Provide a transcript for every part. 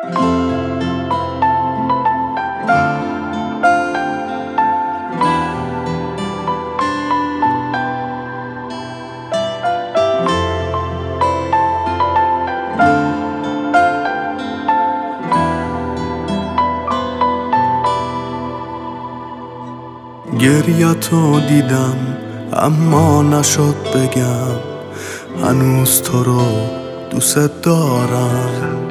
گریه‌تو دیدم اما نشد بگم هنوز تو رو دوست دارم.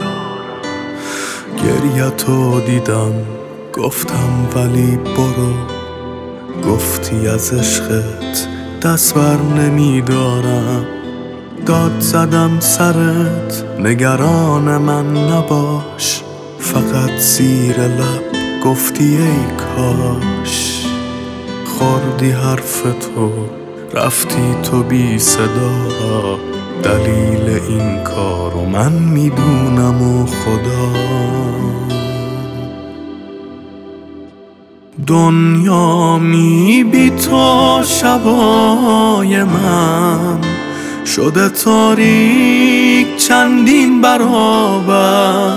گریه‌تو دیدم گفتم ولی برو، گفتی از عشقت دست بر نمیدارم. داد زدم سرت نگران من نباش، فقط زیر لب گفتی ای کاش. خوردی حرف تو رفتی تو بی صدا، دلیل این کارو من میدونم و خدا. دنیا بی تو شبای من شده تاریک چندین برابر.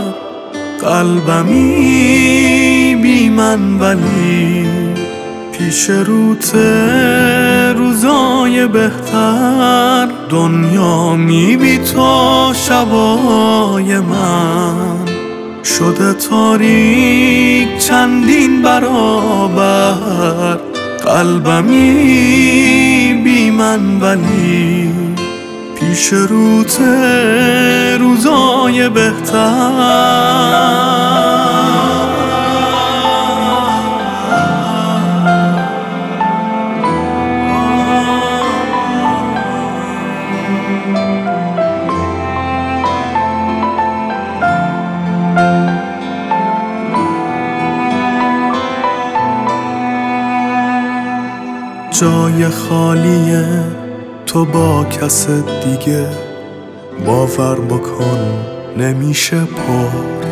قلبمی بی من ولی پیش روت روزای بهتر. دنیا بی تو شبای من شده تاریک چندین برابر. قلبمی بی من ولی پیش روت روزای بهتر. جای خالیه تو با کس دیگه، باور بکن نمیشه پر.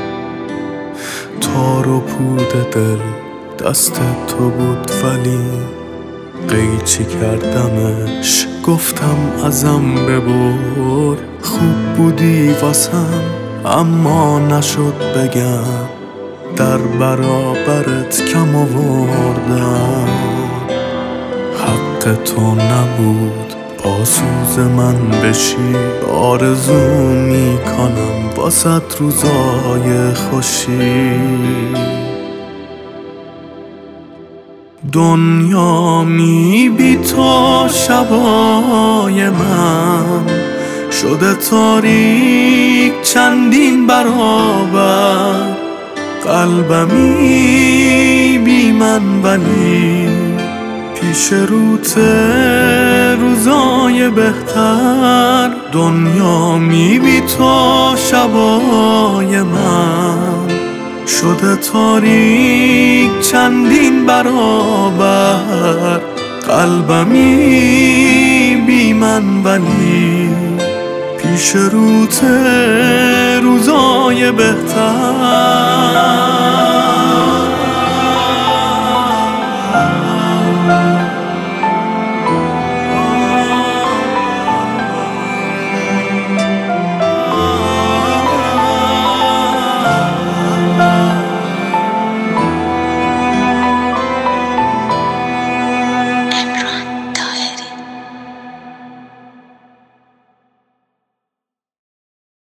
تار و پود دل دست تو بود ولی قیچی کردمش، گفتم ازم ببر. خوب بودی واسم اما نشد بگم، در برابرت کم آوردم. حق تو نبود پاسوز من بشی، آرزو میکنم واسه روزای خوشی. دنیا بی تو شبای من شده تاریک چندین برابر. قلبمی بی من ولی پیش روت روزای بهتر. دنیا بی تو شبای من شده تاریک چندین برابر. قلبمی بی من ولی پیش روت روزای بهتر.